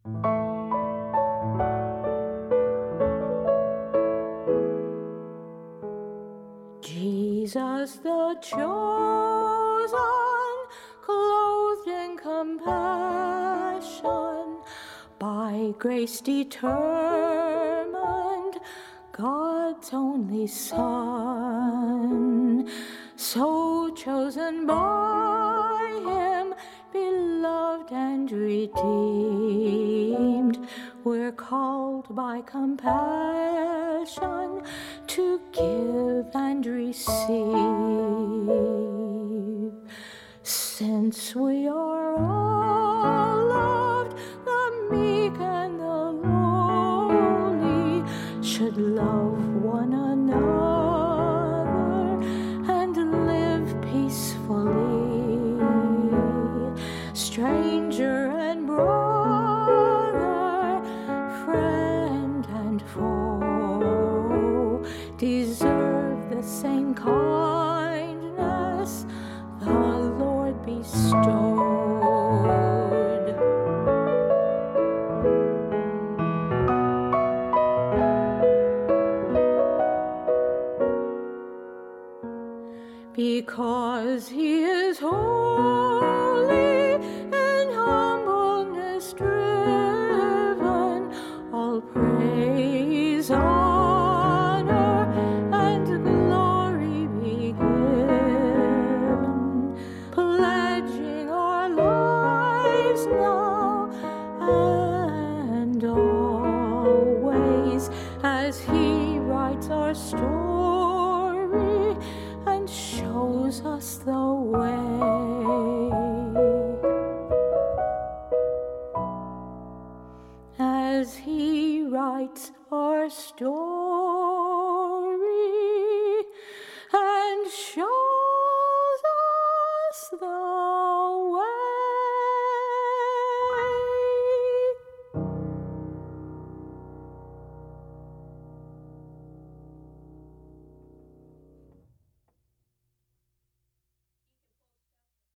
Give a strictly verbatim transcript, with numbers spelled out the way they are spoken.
Jesus the chosen, clothed in compassion, by grace determined, God's only Son, so chosen by Him, beloved and redeemed, we're called by compassion to give and receive. Since we are all loved, the meek and the lowly should love one another and live peacefully. Stranger and brother, friend and foe, deserve the same kindness the Lord bestowed. Because He is holy, in humbleness driven, all praise, honor, and glory be given, pledging our lives now and always as He writes our story and shows us the way. As He writes our story